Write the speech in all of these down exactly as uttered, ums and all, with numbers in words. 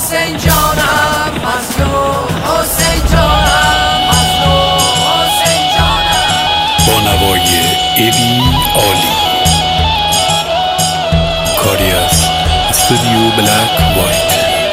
حسین جانم مظلوم حسین جانم مظلوم حسین جانم. با نوای ابی عالی، کاری از استودیو بلک وایت.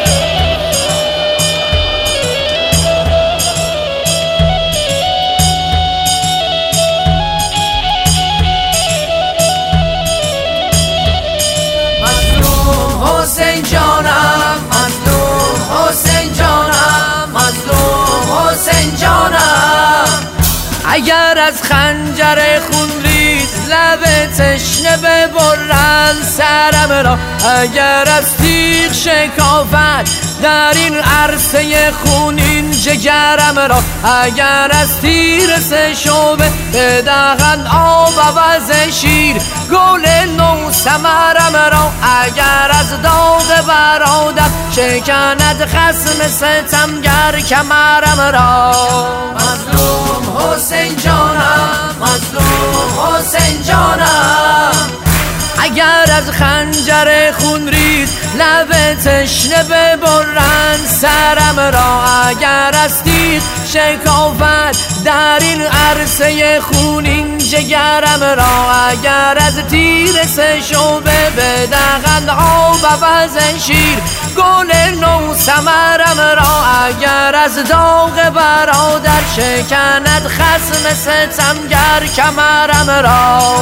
حسین جانم مظلوم حسین جانم مظلوم حسین جانم. اگر از خنجر خونریز لب تشنه ببرند سرم را، اگر از تیغ شکافت در این عرصه خونین جگرم را، اگر از تیر سه شعبه بدهند آب عوض شیر گل نو ثمرم را، اگر از داغ برادر شکند خصم ستمگر کمرم را. مظلوم حسین جانم مظلوم حسین جانم. اگر از خنجر خونریز لب تشنه ببرند سرم را، اگر از تیغ شکافت در این عرصه خونین جگرم را، اگر از تیر سه شعبه بدهند آب عوض شیر گل نو ثمرم را، اگر از داغ برادر شکند خصم ستمگر کمرم را.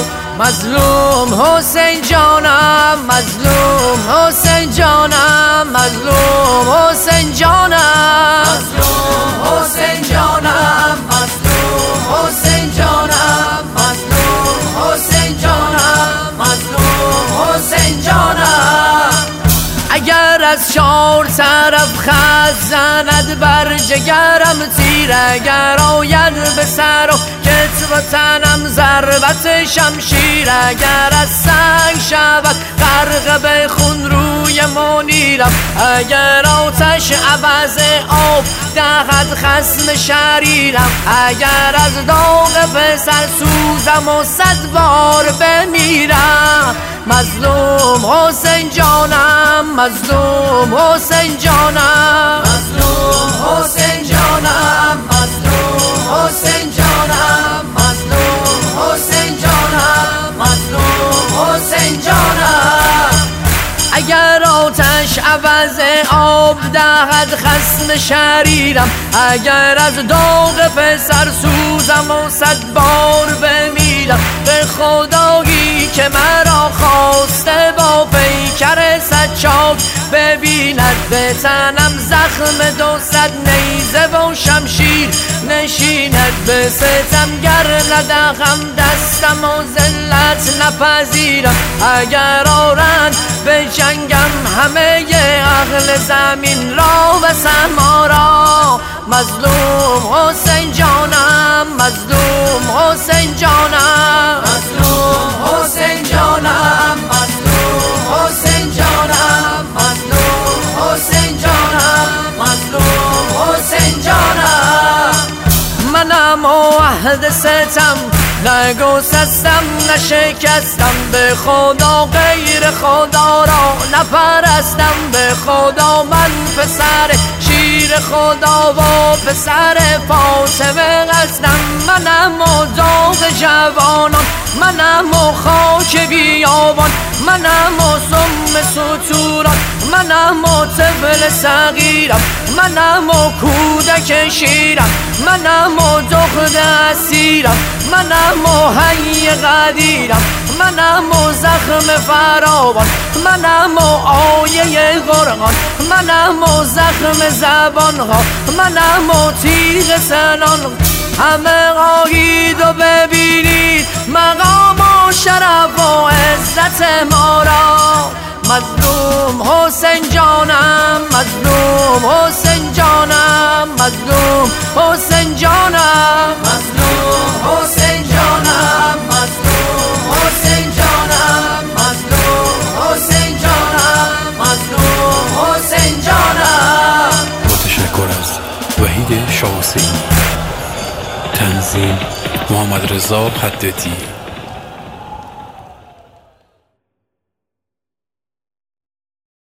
مظلوم حسین جانم مظلوم حسین جانم مظلوم حسین جانم مظلوم حسین جانم مظلوم حسین جانم مظلوم حسین جانم مظلوم حسین جانم. اگر از چار طرف خط زند بر جگرم تیر، اگر آید به سر و کتف و تنم ضربت شمشیر، اگر از سنگ شود غرق به خون روی منیرم، اگر آتش عوض آب دهد خصم شریرم، اگر از داغ پسر سوزم و صد بار بمیرم. مظلوم حسین جانم مظلوم حسین جانم مظلوم حسین جانم مظلوم حسین جانم مظلوم حسین جانم مظلوم حسین جانم. اگر آتش عوض آب دهد خصم شریرم، اگر از داغ پسر سوزم و صد بار بمیرم، به خدایی که مرا خواسته با پیکر صد چاک ببیند، به تنم زخم دو صد نیزه و شمشیر نشیند، به ستمگر ندهم دستم و ذلت نپذیرم، اگر آرند به جنگم همه اهل زمین را و سما را. مظلوم حسین جانم مظلوم حسین جانم مظلوم حسین جانم مظلوم حسین جانم مظلوم حسین جانم مظلوم حسین جانم. منم و عهد ستم نگسستم نشکستم، به خدا غیر خدا را نپرستم، به خدا من پسر شیر خدا و پسر فاطمه هستم. منم و داغ جوانان، منم و خاک بیابان، منم و سم ستوران، منم و طفل صغیرم، منم و کودک شیرم، منم و دخت اسیرم، منم و حی قدیرم، منم و زخم فراوان، منم و آیه قرآن، منم و زخم زبانها، منم و تیغ سنان. همه آیید و ببینید مقام و شرف و عزت ما را. مظلوم حسین جانم مظلوم حسین جانم مظلوم حسین جانم مظلوم حسین جانم مظلوم حسین جانم مظلوم حسین جانم مظلوم حسین جانم. متشکر از وحید شاه حسینی. تنظیم محمد رضا حدتی.